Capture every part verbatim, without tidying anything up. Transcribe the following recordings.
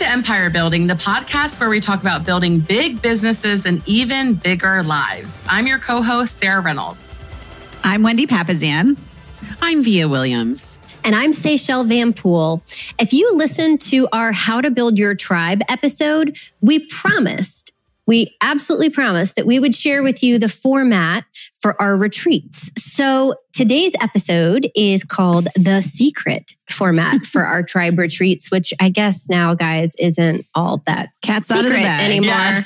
to Empire Building, the podcast where we talk about building big businesses and even bigger lives. I'm your co-host, Sarah Reynolds. I'm Wendy Papasan. I'm Via Williams. And I'm Seychelle Van Pool. If you listen to our How to Build Your Tribe episode, we promised, we absolutely promised that we would share with you the format for our retreats. So today's episode is called The Secret format for our tribe retreats, which I guess now, guys, isn't all that Cat's secret out of the bag anymore. Yes.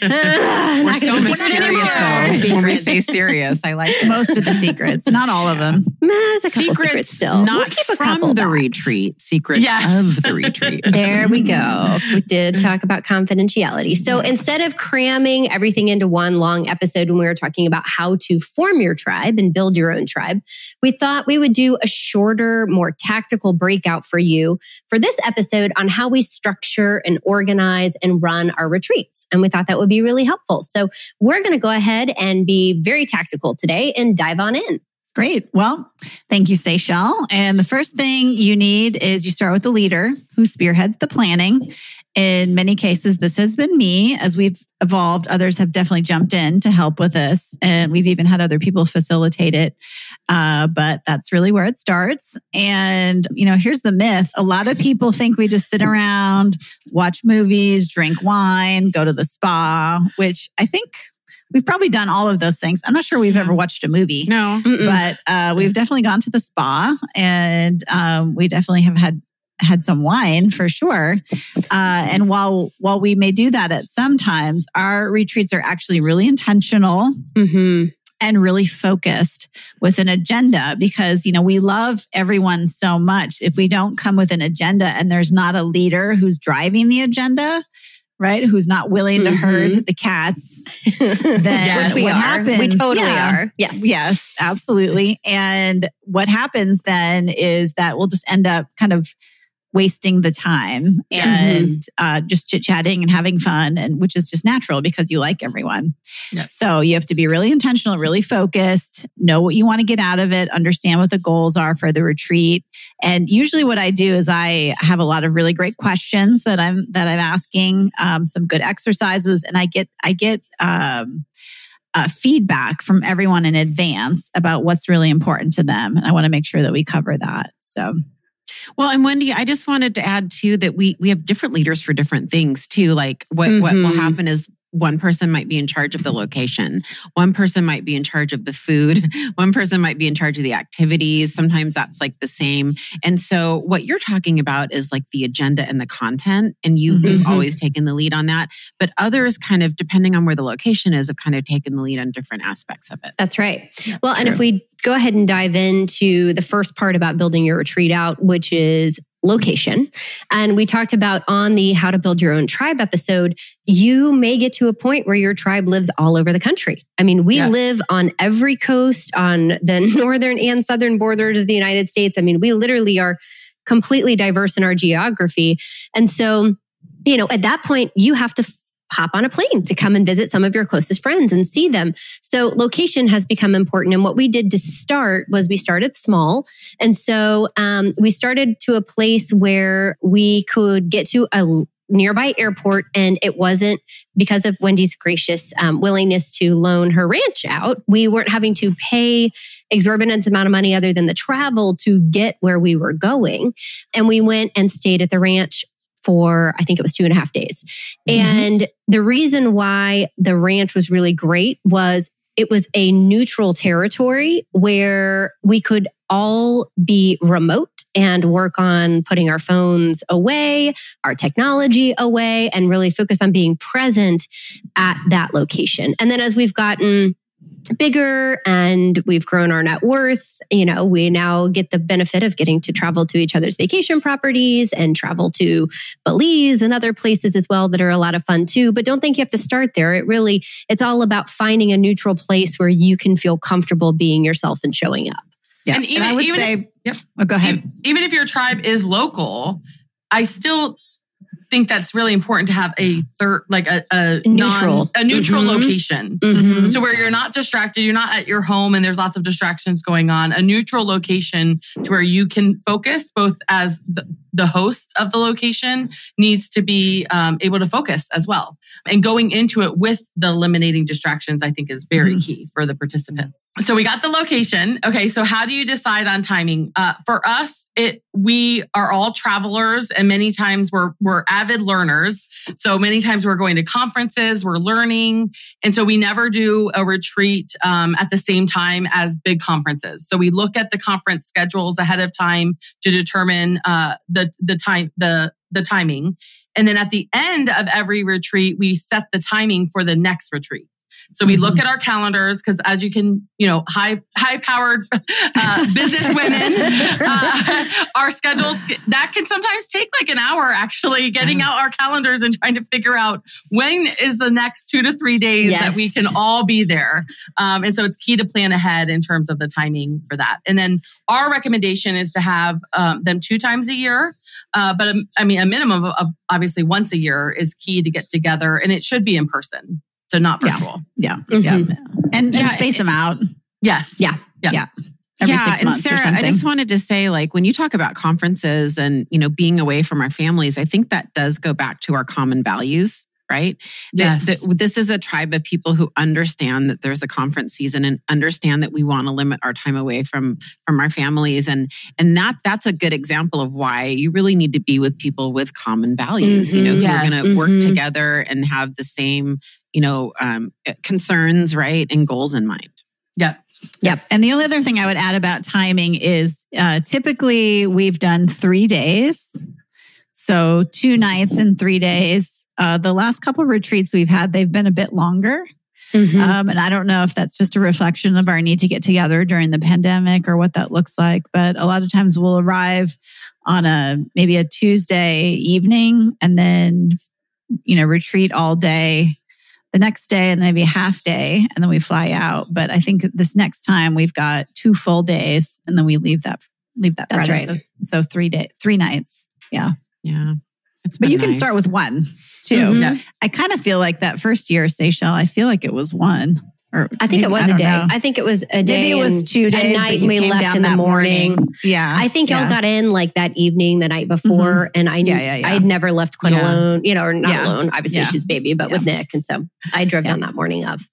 uh, We're so mysterious though. When we say serious, I like it. Most of the secrets, not all of them. There's a couple secrets still. Not We'll keep a couple from the back. retreat, secrets Yes. of the retreat. There we go. We did talk about confidentiality. So instead of cramming everything into one long episode when we were talking about how to form your tribe and build your own tribe, we thought we would do a shorter, more tactical breakout for you for this episode on how we structure and organize and run our retreats. And we thought that would be really helpful. So we're going to go ahead and be very tactical today and dive on in. Great. Well, thank you, Seychelle. And the first thing you need is you start with the leader who spearheads the planning. In many cases, this has been me. As we've evolved, others have definitely jumped in to help with this. And we've even had other people facilitate it. Uh, but that's really where it starts. And, you know, here's the myth. A lot of people think we just sit around, watch movies, drink wine, go to the spa, which I think we've probably done all of those things. I'm not sure we've ever watched a movie. No. Mm-mm. But uh, we've definitely gone to the spa, and um, we definitely have had had some wine for sure. Uh, and while while we may do that at some times, our retreats are actually really intentional Mm-hmm. and really focused with an agenda, because, you know, we love everyone so much. If we don't come with an agenda and there's not a leader who's driving the agenda, right, who's not willing to Mhm. herd the cats, then Yes. Which we what are. happens? We totally Yeah. are. Yes. Yes, absolutely. And what happens then is that we'll just end up kind of wasting the time and uh, just chit-chatting and having fun, and which is just natural because you like everyone. Yes. So you have to be really intentional, really focused, know what you want to get out of it, understand what the goals are for the retreat. And usually what I do is I have a lot of really great questions that I'm that I'm asking, um, some good exercises, and I get I get um, uh, feedback from everyone in advance about what's really important to them, and I want to make sure that we cover that. So. Well, and Wendy, I just wanted to add too that we we have different leaders for different things too. Like what, Mm-hmm. what will happen is one person might be in charge of the location. One person might be in charge of the food. One person might be in charge of the activities. Sometimes that's like the same. And so what you're talking about is like the agenda and the content. And you, Mm-hmm. you've always taken the lead on that. But others kind of, depending on where the location is, have kind of taken the lead on different aspects of it. That's right. Well, and True. if we go ahead and dive into the first part about building your retreat out, which is location. And we talked about on the How to Build Your Own Tribe episode, you may get to a point where your tribe lives all over the country. I mean, we Yeah. live on every coast, on the northern and southern borders of the United States. I mean, we literally are completely diverse in our geography. And so, you know, at that point, you have to hop on a plane to come and visit some of your closest friends and see them. So location has become important. And what we did to start was we started small. And so um, we started to a place where we could get to a nearby airport, and it wasn't because of Wendy's gracious um, willingness to loan her ranch out. We weren't having to pay exorbitant amount of money other than the travel to get where we were going. And we went and stayed at the ranch for, I think it was two and a half days. Mm-hmm. And the reason why the ranch was really great was it was a neutral territory where we could all be remote and work on putting our phones away, our technology away, and really focus on being present at that location. And then as we've gotten bigger and we've grown our net worth, you know, we now get the benefit of getting to travel to each other's vacation properties and travel to Belize and other places as well that are a lot of fun too. But don't think you have to start there. It really, it's all about finding a neutral place where you can feel comfortable being yourself and showing up. Yeah. And even, and I would even say, if, yep. oh, go ahead. Even, even if your tribe is local, I still think that's really important to have a third, like a, a neutral, non, a neutral mm-hmm. location. Mm-hmm. So where you're not distracted, you're not at your home and there's lots of distractions going on. A neutral location to where you can focus both as the, the host of the location needs to be um, able to focus as well. And going into it with the eliminating distractions, I think is very mm-hmm. key for the participants. So we got the location. Okay, so how do you decide on timing? Uh, for us, it we are all travelers, and many times we're we're avid learners. So many times we're going to conferences, we're learning, and so we never do a retreat um, at the same time as big conferences. So we look at the conference schedules ahead of time to determine uh, the the time the the timing, and then at the end of every retreat, we set the timing for the next retreat. So we mm-hmm. look at our calendars because, as you can, you know, high high powered uh, business women, uh, our schedules that can sometimes take like an hour. Actually, getting mm-hmm. out our calendars and trying to figure out when is the next two to three days yes. that we can all be there. Um, and so it's key to plan ahead in terms of the timing for that. And then our recommendation is to have um, them two times a year, uh, but um, I mean a minimum of, of obviously once a year is key to get together, and it should be in person. So not virtual. Yeah. Yeah. Mm-hmm. yeah. And, yeah, and space it, them out. Yes. Yeah. Yeah. Yeah. Every yeah. six And months Sarah, or something. I just wanted to say, like, when you talk about conferences and, you know, being away from our families, I think that does go back to our common values, right? Yes. That, that this is a tribe of people who understand that there's a conference season and understand that we want to limit our time away from, from our families. And, and that, that's a good example of why you really need to be with people with common values, mm-hmm. you know, who yes. are going to mm-hmm. work together and have the same, you know, um, concerns, right? And goals in mind. Yep. Yep. And the only other thing I would add about timing is uh, typically we've done three days. So two nights and three days. Uh, the last couple of retreats we've had, they've been a bit longer. Mm-hmm. Um, and I don't know if that's just a reflection of our need to get together during the pandemic or what that looks like. But a lot of times we'll arrive on a maybe a Tuesday evening and then, you know, retreat all day the next day and maybe a half day, and then we fly out. But I think this next time we've got two full days, and then we leave that leave that. That's Friday. right. So, so three day, three nights. Yeah, yeah. It's but you nice. can start with one too. Mm-hmm. Yeah. I kind of feel like that first year, Seychelle, I feel like it was one. Or I think maybe, it was I a day. Know. I think it was a day. Maybe it was two days. A night but you we came left down in the that morning. morning. Yeah, I think yeah. y'all got in like that evening, the night before, mm-hmm. and I knew yeah, yeah, yeah. I'd never left Quinn yeah. alone. You know, or not yeah. alone. Obviously, yeah. she's baby, but yeah. with Nick, and so I drove yeah. down that morning of.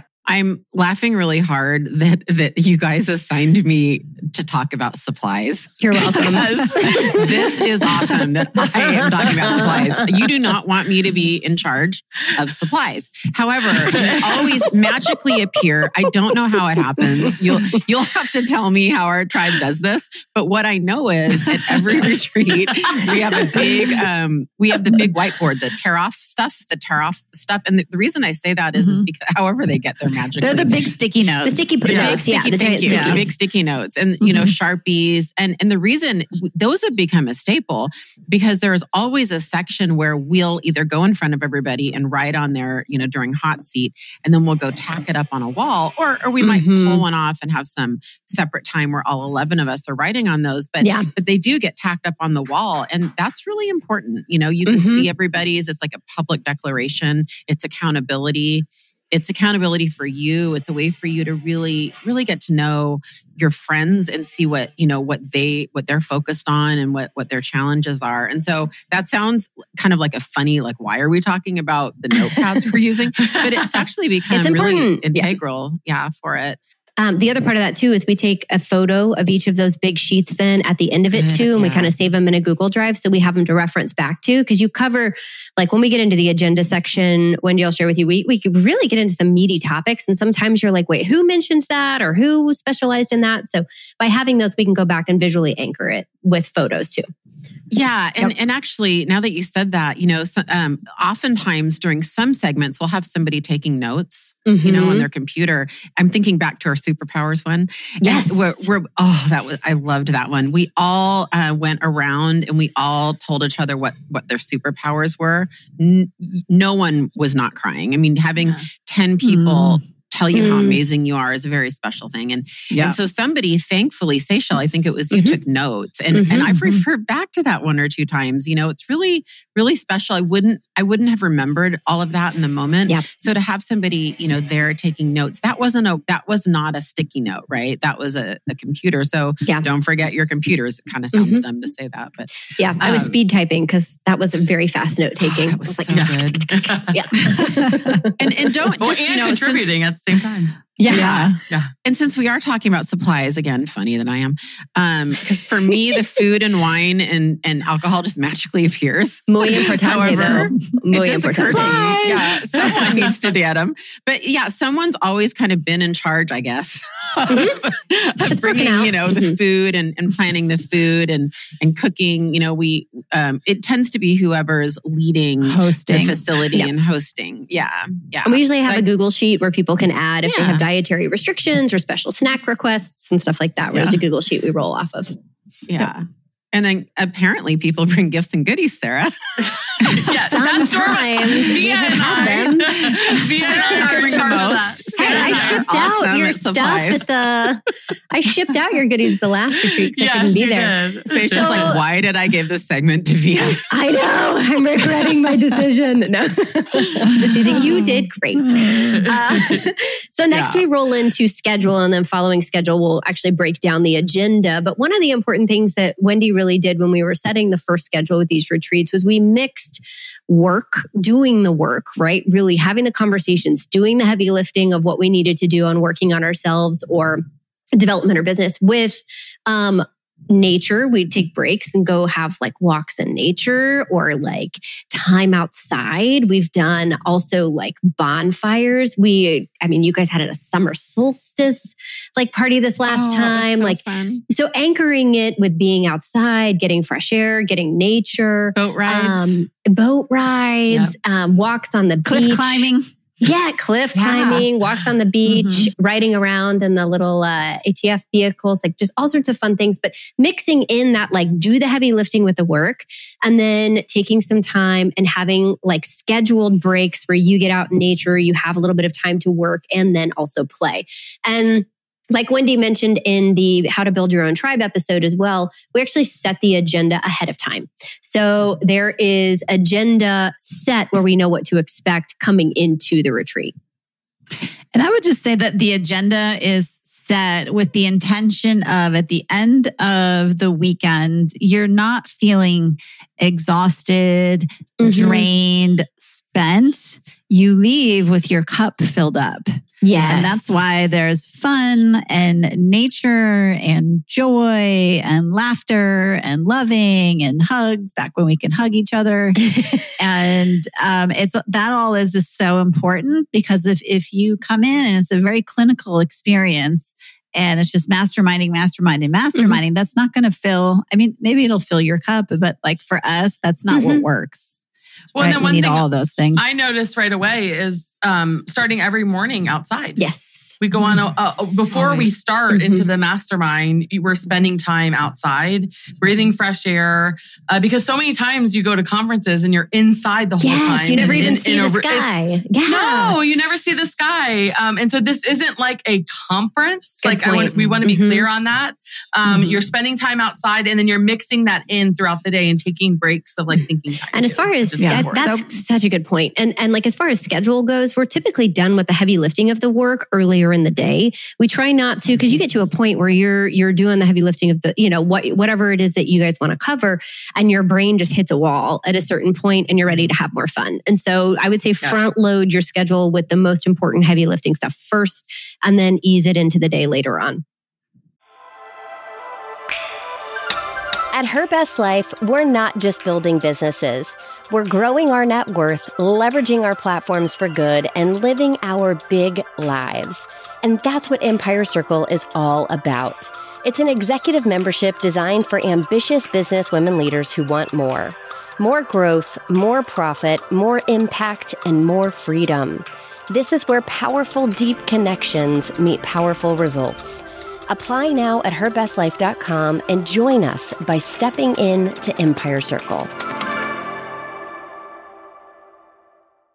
I'm laughing really hard that that you guys assigned me to talk about supplies. You're welcome. Because this is awesome that I am talking about supplies. You do not want me to be in charge of supplies. However, they always magically appear. I don't know how it happens. You'll you'll have to tell me how our tribe does this. But what I know is at every retreat, we have a big um, we have the big whiteboard, the tear off stuff, the tear off stuff. And the, the reason I say that is, mm-hmm. is because however they get their magically. They're the big sticky notes. The sticky the notes, sticky, yeah. The thank you. notes. The big sticky notes and, mm-hmm. you know, Sharpies. And, and the reason those have become a staple because there is always a section where we'll either go in front of everybody and write on there, you know, during hot seat, and then we'll go tack it up on a wall, or, or we might mm-hmm. pull one off and have some separate time where all eleven of us are writing on those. But, yeah. but they do get tacked up on the wall. And that's really important. You know, you can mm-hmm. see everybody's, it's like a public declaration. It's accountability. It's accountability for you. It's a way for you to really, really get to know your friends and see what, you know, what they, what they're focused on and what, what their challenges are. And so that sounds kind of like a funny, like, why are we talking about the notepads we're using? But it's actually become it's really integral, yeah. yeah, for it. Um, the other part of that too is we take a photo of each of those big sheets then at the end of it Good, too, and yeah. we kind of save them in a Google Drive so we have them to reference back to. Because you cover, like when we get into the agenda section, Wendy, I'll share with you, we we could really get into some meaty topics, and sometimes you're like, wait, who mentioned that or who specialized in that? So by having those, we can go back and visually anchor it with photos too. Yeah. And, yep. and actually, now that you said that, you know, so, um, oftentimes during some segments, we'll have somebody taking notes, mm-hmm. you know, on their computer. I'm thinking back to our superpowers one. Yes. And we're, we're, oh, that was, I loved that one. We all uh, went around and we all told each other what, what their superpowers were. N- no one was not crying. I mean, having yeah. ten people mm. tell you mm. how Mm. amazing you are is a very special thing. And, Yeah. and so somebody, thankfully, Seychelle, I think it was you Mhm. took notes, and, Mhm. and I've referred back to that one or two times. You know, it's really, really special. I wouldn't, I wouldn't have remembered all of that in the moment. Yeah. So to have somebody, you know, there taking notes, that wasn't a, that was not a sticky note, right? That was a, a computer. So Yeah. don't forget your computers. It kind of sounds Mhm. dumb to say that, but Yeah, I was Um, speed typing because that was a very fast note taking. that was I so like, good. yeah. And, and don't Well, just, and you know, since- contributing at the same time. Yeah. And since we are talking about supplies, again, funny that I am, um, because for me, the food and wine and, and alcohol just magically appears. Muy importante, However, though. Muy it just occurred to importante. me, yeah, someone needs to get them. But yeah, someone's always kind of been in charge, I guess, of, Mhm. of It's bringing, working out. you know, the Mhm. food and, and planning the food and and cooking. You know, we um, it tends to be whoever's leading Hosting. the facility Yeah. and hosting. Yeah, yeah. And we usually have Like- a Google sheet where people can add if they Yeah. have dietary restrictions or special snack requests and stuff like that. Where Yeah. there's a Google sheet we roll off of. Yeah. And then apparently people bring gifts and goodies, Sarah. Yeah, that's normal. Sometimes Via you can and have I. them. Via Sarah and I are in bring the charge of that. most. Hey, Sarah I and I are shipped awesome out your at stuff supplies. at the. I shipped out your goodies the last retreat because I couldn't Yes, be you there. did. So it's just So- like, why did I give this segment to Via? I know. I'm regretting my decision. No, just teasing. You did great. Uh, so next Yeah. we roll into schedule, and then following schedule, we'll actually break down the agenda. But one of the important things that Wendy really did when we were setting the first schedule with these retreats was we mixed work, doing the work, right? Really having the conversations, doing the heavy lifting of what we needed to do on working on ourselves or development or business with um, nature. We'd take breaks and go have like walks in nature or like time outside. We've done also like bonfires. We, I mean, you guys had a summer solstice like party this last Oh, it was time. so like, fun. so anchoring it with being outside, getting fresh air, getting nature, Boat rides. um, boat rides, um, walks on the Cliff beach. climbing. Yeah, cliff Yeah. climbing, walks on the beach, riding around in the little uh, A T F vehicles, like just all sorts of fun things. But mixing in that, like, do the heavy lifting with the work, and then taking some time and having like scheduled breaks where you get out in nature, you have a little bit of time to work, and then also play. And like Wendy mentioned in the How to Build Your Own Tribe episode as well, we actually set the agenda ahead of time. So there is agenda set where we know what to expect coming into the retreat. And I would just say that the agenda is set with the intention of at the end of the weekend, you're not feeling exhausted, Mhm. drained, spent. You leave with your cup filled up. Yes. And that's why there's fun and nature and joy and laughter and loving and hugs back when we can hug each other. and um, it's that all is just so important because if, if you come in and it's a very clinical experience and it's just masterminding, masterminding, masterminding, mm-hmm. that's not going to fill. I mean, maybe it'll fill your cup, but like for us, that's not mm-hmm. what works. Well, right? and then we one need thing all of those things. I noticed right away is um, starting every morning outside. Yes. We go on, a, a, before Always. we start mm-hmm. into the mastermind, we're spending time outside, breathing fresh air. Uh, because so many times you go to conferences and you're inside the whole yes, time. you never and, even and, see and the over, sky. Yeah. No, you never see the sky. Um, and so this isn't like a conference. Good like I want, we want to be mm-hmm. clear on that. Um, mm-hmm. You're spending time outside and then you're mixing that in throughout the day and taking breaks of like thinking time. And too, as far as, yeah, yeah, that's so, such a good point. And, and like, as far as schedule goes, we're typically done with the heavy lifting of the work earlier in the day. We try not to, because you get to a point where you're, you're doing the heavy lifting of the, you know, what, whatever it is that you guys want to cover, and your brain just hits a wall at a certain point and you're ready to have more fun. And so I would say yeah. front load your schedule with the most important heavy lifting stuff first, and then ease it into the day later on. At Her Best Life, we're not just building businesses. We're growing our net worth, leveraging our platforms for good, and living our big lives. And that's what Empire Circle is all about. It's an executive membership designed for ambitious business women leaders who want more. More growth, more profit, more impact, and more freedom. This is where powerful, deep connections meet powerful results. Apply now at her best life dot com and join us by stepping in to Empire Circle.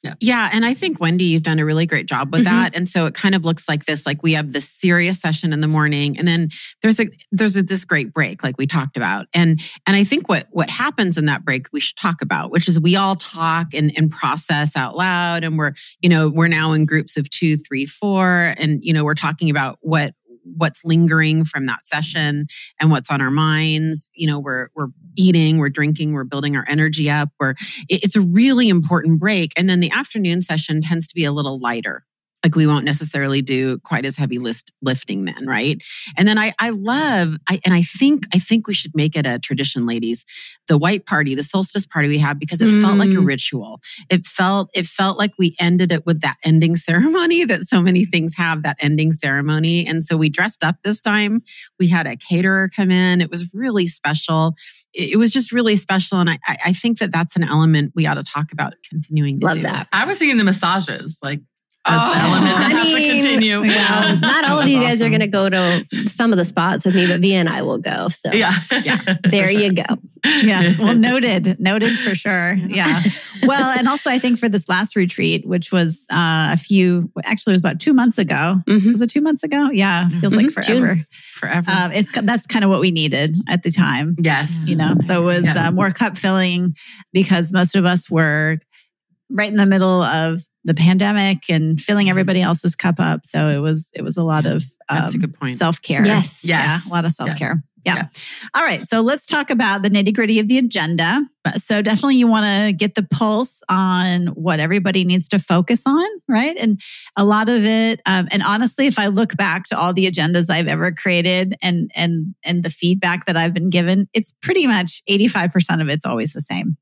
Yeah. Yeah. And I think, Wendy, you've done a really great job with mm-hmm. that. And so it kind of looks like this, like we have this serious session in the morning, and then there's a, there's a, this great break, like we talked about. And, and I think what, what happens in that break, we should talk about, which is we all talk and, and process out loud. And we're, you know, we're now in groups of two, three, four. And, you know, we're talking about what, what's lingering from that session and what's on our minds. You know, we're, we're eating, we're drinking, we're building our energy up. We're, it's a really important break. And then the afternoon session tends to be a little lighter. Like we won't necessarily do quite as heavy list lifting then, right? And then I, I love, I, and I think, I think we should make it a tradition, ladies, the white party, the solstice party we have, because it mm. felt like a ritual. It felt, it felt like we ended it with that ending ceremony that so many things have, that ending ceremony. And so we dressed up this time. We had a caterer come in. It was really special. It, it was just really special. And I, I think that that's an element we ought to talk about continuing to love do. that. I was thinking the massages, like, Oh, the element that I has mean, to continue. Well, not all of you guys awesome. are going to go to some of the spots with me, but Via and I will go. So Yeah. yeah, there For sure. you go. Yes. Well, noted, noted for sure. Yeah. Well, and also I think for this last retreat, which was uh, a few, actually it was about two months ago. Mhm. Was it two months ago? Yeah. Feels Mhm. like forever. June. Forever. Um, it's that's kind of what we needed at the time. Yes. You know, so it was Yeah. uh, more cup filling because most of us were right in the middle of the pandemic and filling everybody else's cup up. So it was, it was a lot of um, That's a good point. self-care. Yes. Yeah. Yes. A lot of self-care. Yeah. Yeah. All right. So let's talk about the nitty gritty of the agenda. So definitely you want to get the pulse on what everybody needs to focus on, right? And a lot of it, um, and honestly, if I look back to all the agendas I've ever created and, and, and the feedback that I've been given, it's pretty much eighty-five percent of it's always the same.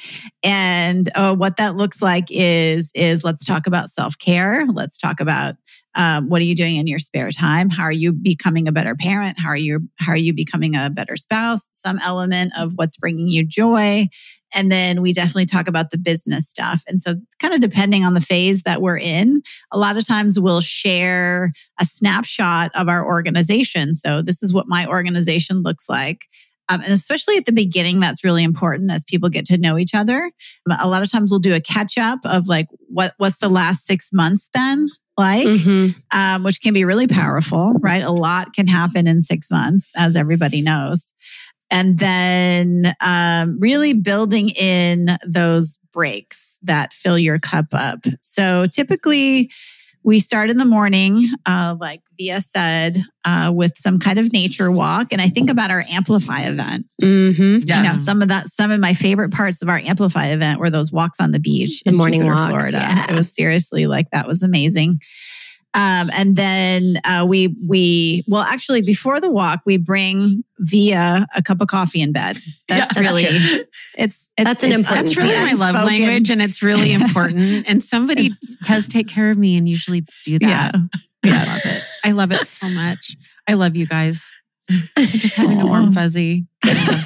And uh, what that looks like is, is let's talk about self-care. Let's talk about um, what are you doing in your spare time? How are you becoming a better parent? How are you, how are you becoming a better spouse? Some element of what's bringing you joy. And then we definitely talk about the business stuff. And so kind of depending on the phase that we're in, a lot of times we'll share a snapshot of our organization. So this is what my organization looks like. Um, and especially at the beginning, that's really important as people get to know each other. A lot of times we'll do a catch up of like, what, what's the last six months been like, Mhm. um, which can be really powerful, right? A lot can happen in six months, as everybody knows. And then um, really building in those breaks that fill your cup up. So typically, we start in the morning, uh, like Via said, uh, with some kind of nature walk. And I think about our Amplify event. Mhm. Yeah. You know, some of that, some of my favorite parts of our Amplify event were those walks on the beach The in morning Jupiter, walks, Florida. yeah. It was seriously like, that was amazing. Um, and then uh, we, we, well, actually before the walk, we bring Via a cup of coffee in bed. That's Yeah. really, it's, it's, That's an it's important That's really my love unspoken. language, and it's really important. And somebody does take care of me and usually do that. Yeah. I love it. I love it so much. I love you guys. I'm just having a warm fuzzy. I love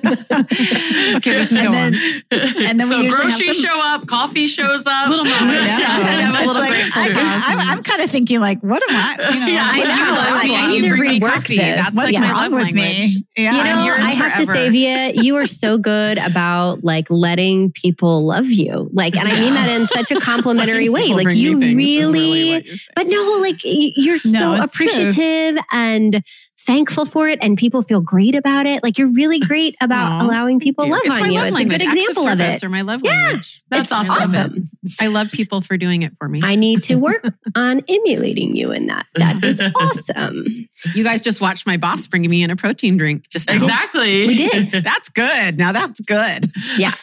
that. Okay, we can go And then- on. and then we so usually have groceries some- show up, coffee shows up. Little moment. Yeah. Just had to have a It's little like, grateful I, pause. I'm, I'm kind of thinking like, what am I? You know, Yeah, what I am know. I I like? need to to bring me rework coffee. this. That's What's like my wrong love with language. me? Yeah. You And know, yours I have forever. to say, Via, you are so good about like letting people love you. Like, and I mean that in such a complimentary way. People Like bring me you things is really, what you're saying. but no, like y- you're No, so it's true. appreciative and thankful for it, and people feel great about it. Like you're really great about Aw, allowing people love it's on my you. love It's language. a good Acts example of service it. Or my love Yeah. language. That's It's awesome. awesome. I love people for doing it for me. I need to work on emulating you in that. That is awesome. You guys just watched my boss bringing me in a protein drink just now. Exactly. We did. That's good. Now that's good. Yeah.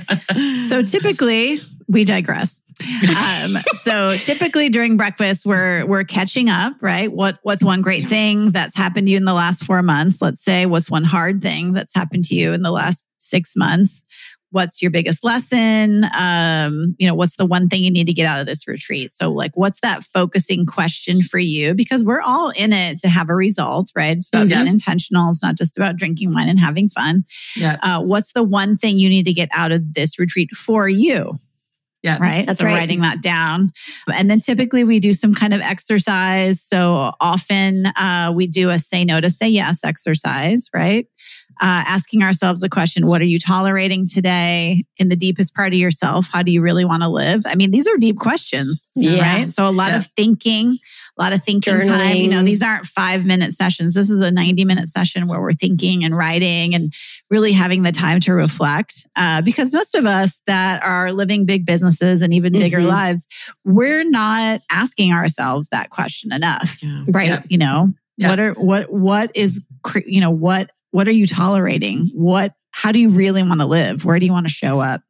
So typically we digress. Um, so typically during breakfast, we're we're catching up, right? What what's one great thing that's happened to you in the last four months? Let's say what's one hard thing that's happened to you in the last six months? What's your biggest lesson? Um, you know, what's the one thing you need to get out of this retreat? So like, what's that focusing question for you? Because we're all in it to have a result, right? It's about Mhm. being intentional. It's not just about drinking wine and having fun. Yeah. Uh, what's the one thing you need to get out of this retreat for you? Yeah. Right. That's so right. writing that down. And then typically we do some kind of exercise. So often uh, we do a say no to say yes exercise, right? uh, asking ourselves the question, what are you tolerating today in the deepest part of yourself? How do you really want to live? I mean, these are deep questions, Yeah. right? So a lot Yeah. of thinking, a lot of thinking Journaling. time. You know, these aren't five minute sessions. This is a ninety minute session where we're thinking and writing and really having the time to reflect. Uh, because most of us that are living big businesses and even bigger Mhm. lives, we're not asking ourselves that question enough. Yeah. Right. Yeah. You know, Yeah. what are what what is cre- you know what what are you tolerating? What how do you really want to live? Where do you want to show up?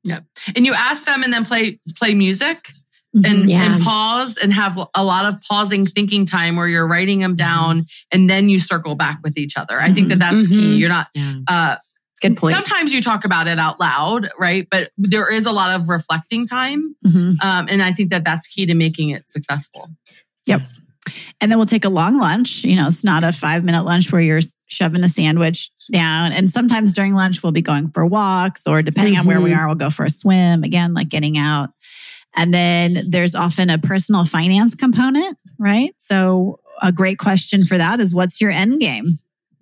And you ask them and then play play music Mhm. and, Yeah. and pause and have a lot of pausing thinking time where you're writing them down and then you circle back with each other. I think that that's key. Mhm. You're not, Yeah. uh, Good point. sometimes you talk about it out loud, right? But there is a lot of reflecting time. Mhm. Um, and I think that that's key to making it successful. Yep. And then we'll take a long lunch. You know, it's not a five minute lunch where you're shoving a sandwich down. And sometimes during lunch, we'll be going for walks, or depending on where we Mhm. are, we'll go for a swim. Again, like getting out. And then there's often a personal finance component, right? So a great question for that is, what's your end game?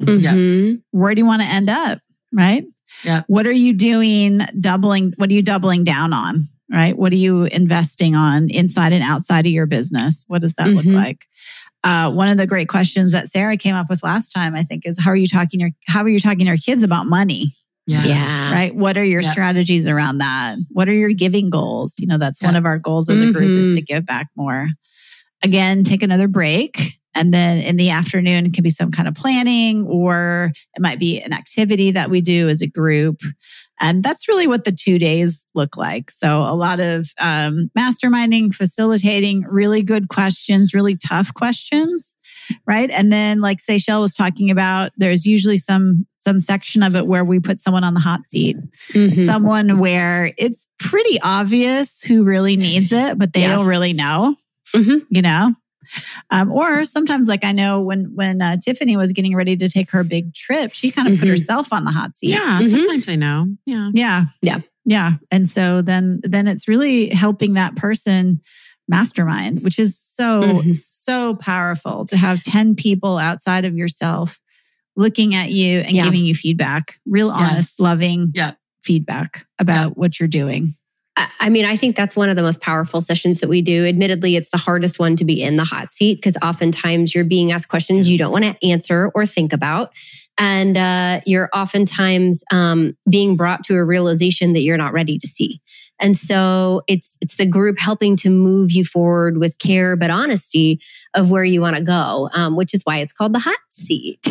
Mhm. Where do you want to end up? Right? Yeah. What are you doing doubling? What are you doubling down on? Right? What are you investing on inside and outside of your business? What does that look Mhm. like? Uh, one of the great questions that Sarah came up with last time, I think, is how are you talking your how are you talking to your kids about money? Yeah. Yeah. Right? What are your Yeah. strategies around that? What are your giving goals? You know, that's one Yeah. of our goals as a group Mhm. is to give back more. Again, take another break. And then in the afternoon, it can be some kind of planning, or it might be an activity that we do as a group. And that's really what the two days look like. So a lot of um, masterminding, facilitating, really good questions, really tough questions, right? And then, like Seychelle was talking about, there's usually some some section of it where we put someone on the hot seat, Mhm. someone where it's pretty obvious who really needs it, but they Yeah. don't really know, Mhm. you know? Um, or sometimes, like I know when when uh, Tiffany was getting ready to take her big trip, she kind of put Mhm. herself on the hot seat. Yeah. Mhm. Sometimes I know. Yeah. Yeah. Yeah. Yeah. And so then then it's really helping that person mastermind, which is so, Mhm. so powerful to have ten people outside of yourself looking at you and Yeah. giving you feedback, real honest, Yes. loving Yeah. feedback about what you're doing. I- I mean, I think that's one of the most powerful sessions that we do. Admittedly, it's the hardest one to be in the hot seat because oftentimes you're being asked questions you don't want to answer or think about. And uh, you're oftentimes um, being brought to a realization that you're not ready to see. And so it's it's the group helping to move you forward with care but honesty of where you want to go, um, which is why it's called the hot seat.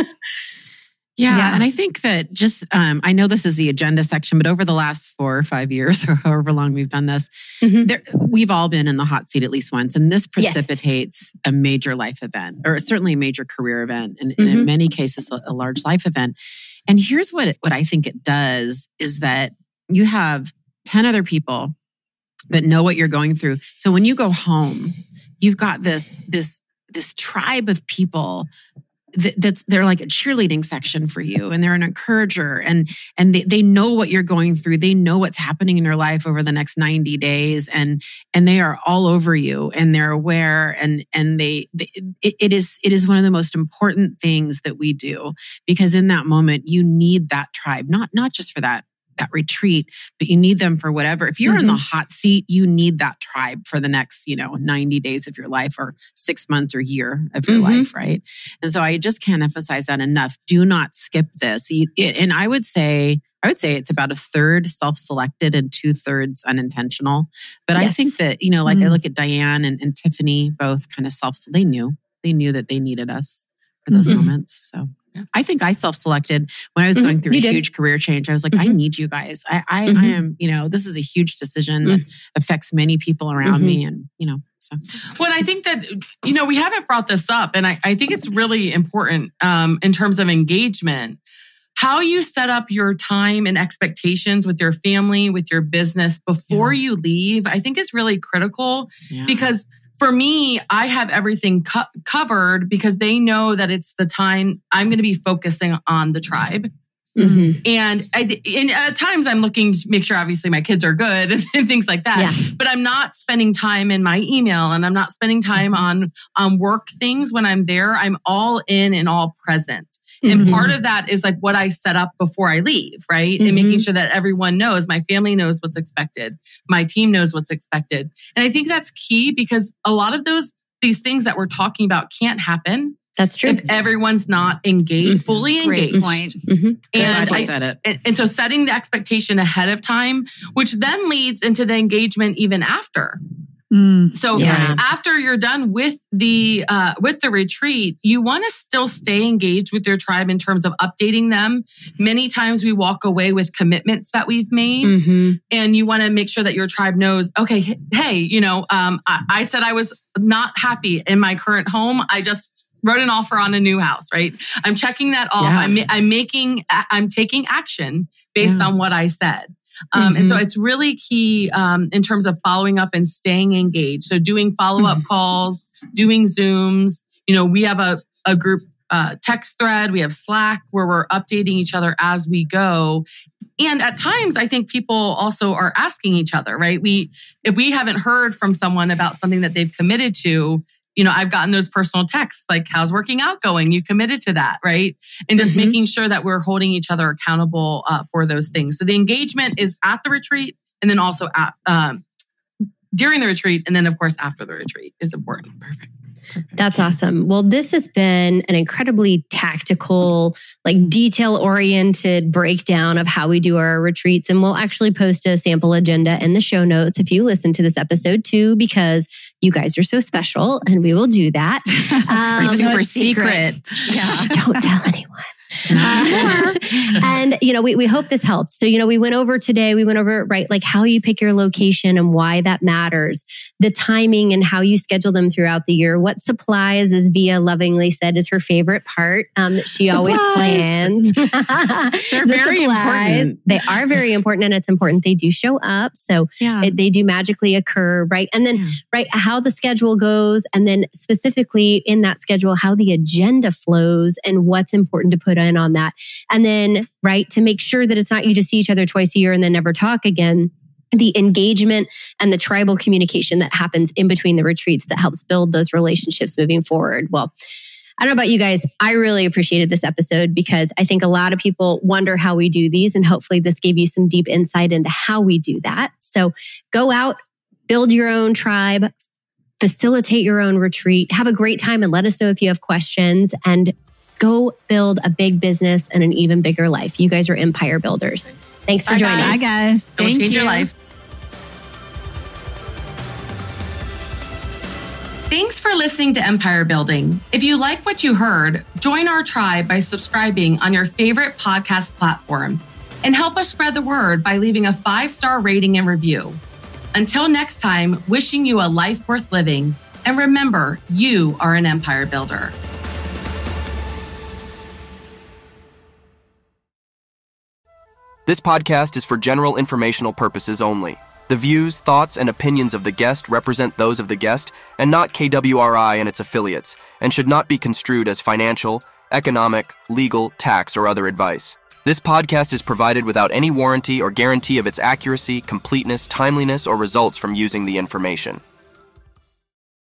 Yeah, Yeah. and I think that just, um, I know this is the agenda section, but over the last four or five years or however long we've done this, Mhm. there, we've all been in the hot seat at least once. And this Yes. precipitates a major life event, or certainly a major career event, and, and in Mhm. many cases, a, a large life event. And here's what, it, what I think it does is that you have ten other people that know what you're going through. So when you go home, you've got this, this, this tribe of people that, that's they're like a cheerleading section for you, and they're an encourager, and and they, they know what you're going through. They know what's happening in your life over the next ninety days, and and they are all over you, and they're aware, and and they, they it, it is it is one of the most important things that we do, because in that moment you need that tribe, not not just for that that retreat, but you need them for whatever. If you're in the hot seat, you need that tribe for the next, you know, ninety days of your life, or six months or year of your Mhm. life, right? And so I just can't emphasize that enough. Do not skip this. You- it- And I would say, I would say it's about a third self-selected and two thirds unintentional. But I Yes. think that, you know, like I Mm. look at Diane and, and Tiffany, both kind of self, they knew, they knew that they needed us for those Mhm. moments. So Yeah. I think I self-selected when I was Mhm. going through You a did. huge career change. I was like, I Mhm. need you guys. I, I, I Mhm. am, you know, this is a huge decision that affects many people around Mhm. me. And, you know, so. Well, and I think that, you know, we haven't brought this up, and I, I think it's really important um, in terms of engagement. How you set up your time and expectations with your family, with your business before you leave, I think is really critical. Yeah. Because for me, I have everything co- covered because they know that it's the time I'm going to be focusing on the tribe. Mhm. And, I, and at times I'm looking to make sure, obviously, my kids are good and things like that. Yeah. But I'm not spending time in my email, and I'm not spending time on, on work things when I'm there. I'm all in and all present. And Mhm. part of that is like what I set up before I leave, right? And making sure that everyone knows, my family knows what's expected. My team knows what's expected. And I think that's key because a lot of those, these things that we're talking about can't happen That's true. if everyone's not engaged, Mhm. fully Great engaged. point. Mhm. And, I I, said it. and, and so setting the expectation ahead of time, which then leads into the engagement even after. Mm. So Yeah. after you're done with the uh, with the retreat, you want to still stay engaged with your tribe in terms of updating them. Many times we walk away with commitments that we've made, Mhm. and you want to make sure that your tribe knows, okay, h- hey, you know, um, I, I said I was not happy in my current home. I just wrote an offer on a new house, right? I'm checking that off. Yeah. I'm, I'm making, I'm taking action based Yeah. on what I said. Um, And so it's really key um, in terms of following up and staying engaged. So doing follow-up calls, doing Zooms. You know, we have a, a group uh, text thread. We have Slack where we're updating each other as we go. And at times, I think people also are asking each other, right? We, if we haven't heard from someone about something that they've committed to, you know, I've gotten those personal texts like, how's working out going? You committed to that, right? And just Mhm. making sure that we're holding each other accountable uh, for those things. So the engagement is at the retreat and then also at, um, during the retreat. And then, of course, after the retreat is important. Perfect. That's awesome. Well, this has been an incredibly tactical, like detail oriented breakdown of how we do our retreats. And we'll actually post a sample agenda in the show notes if you listen to this episode too, because you guys are so special and we will do that. We're Um, super secret. Shh, don't tell anyone. Uh, and, you know, we, we hope this helped. So, you know, we went over today, we went over, right, like how you pick your location and why that matters, the timing and how you schedule them throughout the year, what supplies, as Via lovingly said, is her favorite part um, that she always plans. They're The very supplies, important. They are very important and it's important they do show up. So Yeah. it, they do magically occur, right? And then, Yeah. right, how the schedule goes, and then specifically in that schedule, how the agenda flows and what's important to put in on that. And then, right, to make sure that it's not you just see each other twice a year and then never talk again. The engagement and the tribal communication that happens in between the retreats that helps build those relationships moving forward. Well, I don't know about you guys. I really appreciated this episode because I think a lot of people wonder how we do these, and hopefully this gave you some deep insight into how we do that. So go out, build your own tribe, facilitate your own retreat, have a great time, and let us know if you have questions, and go build a big business and an even bigger life. You guys are empire builders. Thanks for Bye, joining guys. Bye, guys. Don't Thank change your you. life. Thanks for listening to Empire Building. If you like what you heard, join our tribe by subscribing on your favorite podcast platform and help us spread the word by leaving a five-star rating and review. Until next time, wishing you a life worth living, and remember, you are an empire builder. This podcast is for general informational purposes only. The views, thoughts, and opinions of the guest represent those of the guest and not K W R I and its affiliates, and should not be construed as financial, economic, legal, tax, or other advice. This podcast is provided without any warranty or guarantee of its accuracy, completeness, timeliness, or results from using the information.